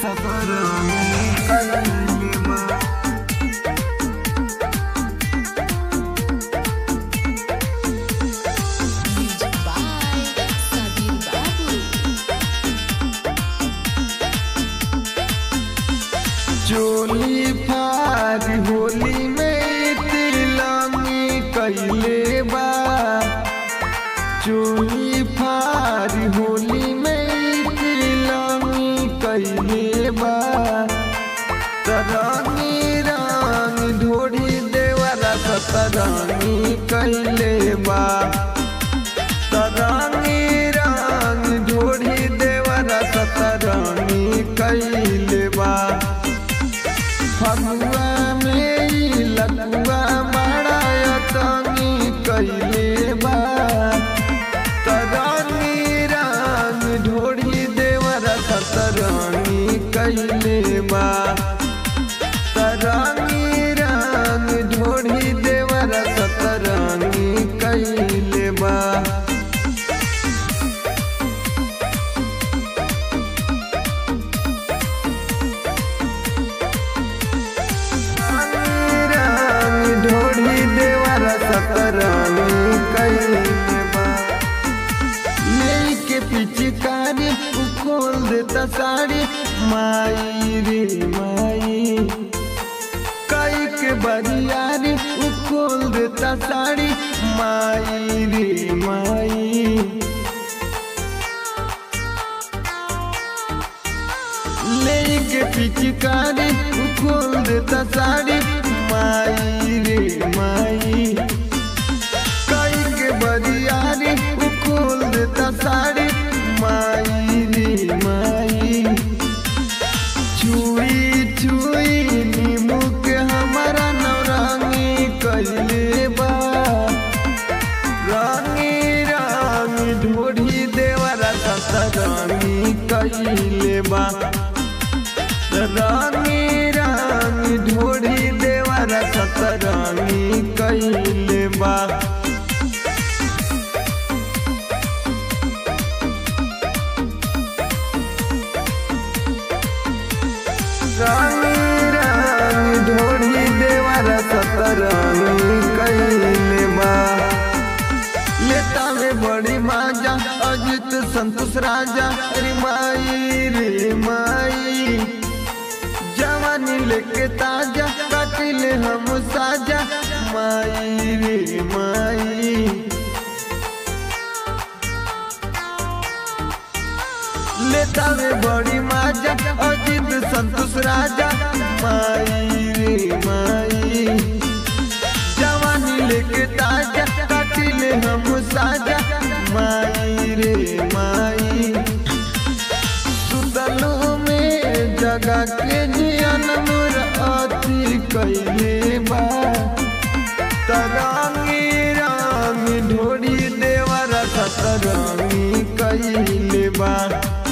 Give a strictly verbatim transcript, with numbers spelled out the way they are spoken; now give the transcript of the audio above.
सतरंगी कइले बा। चोली फार होली में तिलंगी कइले बा। चोली फार होली में तिलंगी कइले बा। तरंगी रंग ढोरी देवरा सतरंगी कइले बा। तरंगी रंग ढोरी देवरा सतरंगी कइले बा। फगुआ में लकुआ बड़ा तंगी कइले बा। तरंगी रंग ढोरी देवरा सतरंगी कइले बा। तरंगी रंग ढोरी देवरा सतरंगी कइले बा। ढोरी देवरा सतरंगी कइले बा। लेके पिचकारी खोल देता साड़ी माई रे माई। कई के बरियारी खोल देता साड़ी माई रे माई। लेके पिचकारी खोल देता साड़ी माई रे माई। कई के बरियारी खोल देता साड़ी माई रे माई। छुई छुई नीमू के हमारा नौरंगी कइले बा। रंगी रंग ढोरी देवरा सतरंगी कइले बा। रंगी रंग ढोरी देवरा सतरंगी कइले बा। रंगी रंग ढोरी देवरा सतरंगी कइले बा। लेता में बड़ी माजा अजित संतोष राजा रे माई रे माई। जवानी लेके ताजा काटिले हम साजा माई रे माई। लेता में बड़ी माजा अजित संतोष राजा माई रे माई। जवानी लेके ताजा काटिले हम साजा माई रे माई। सुतलो में जगा के जियन मोर अति कइले बा। तरंगी रंग ढोरी देवरा सतरंगी कइले बा।